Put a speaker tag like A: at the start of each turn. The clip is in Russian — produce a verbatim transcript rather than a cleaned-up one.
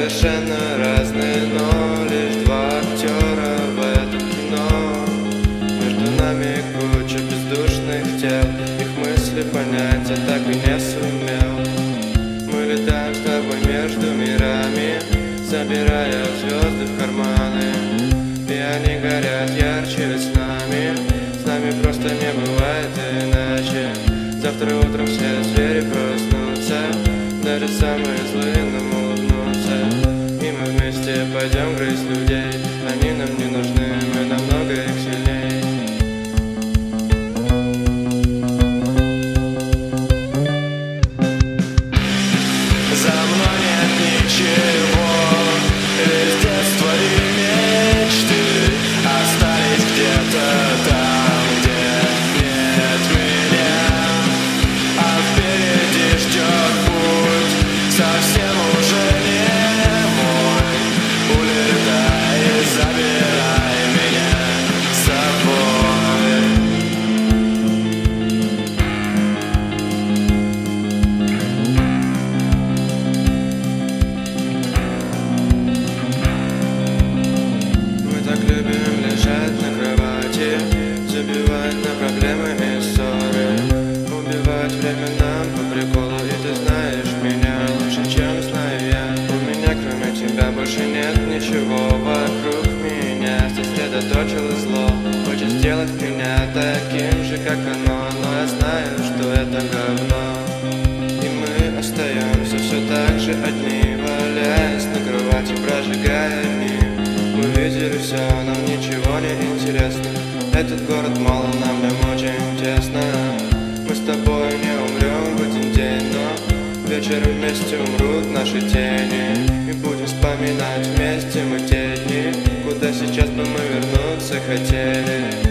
A: совершенно разные, но лишь два актера в этом кино. Между нами куча бездушных тел, их мысли понять я так и не сумел. Мы летаем с тобой между мирами, забирая звезды в карманы, и они горят ярче ведь с нами. С нами просто не бывает иначе. Завтра утром все звери проснутся, даже самые злые нам улыбнутся, и мы вместе пойдем грызть людей. Они нам не нужны, мы намного их сильней. За мной нет ничего, лишь детство и мечты остались где-то там, где нет меня. А впереди ждет путь, совсем уже не мой. Улетай и забирай меня с собой. Мы так любим лежать на кровати, забивать на проблемы и ссоры, убивать время нам по приколу. И ты знаешь меня лучше, чем знаю я. У меня кроме тебя больше нет ничего вокруг меня. Сосредоточилось зло, хочет сделать меня таким же, как оно, но я знаю, что это говно. И мы остаемся все так же одни, валяясь на кровати, прожигая мир. Мы видели все, нам ничего не интересно. Этот город мало, нам прям очень тесно. Мы с тобой не умрем в один день, но вечером вместе умрут наши тени. И будем вспоминать вместе мы те дни, куда сейчас бы мы вернуться хотели.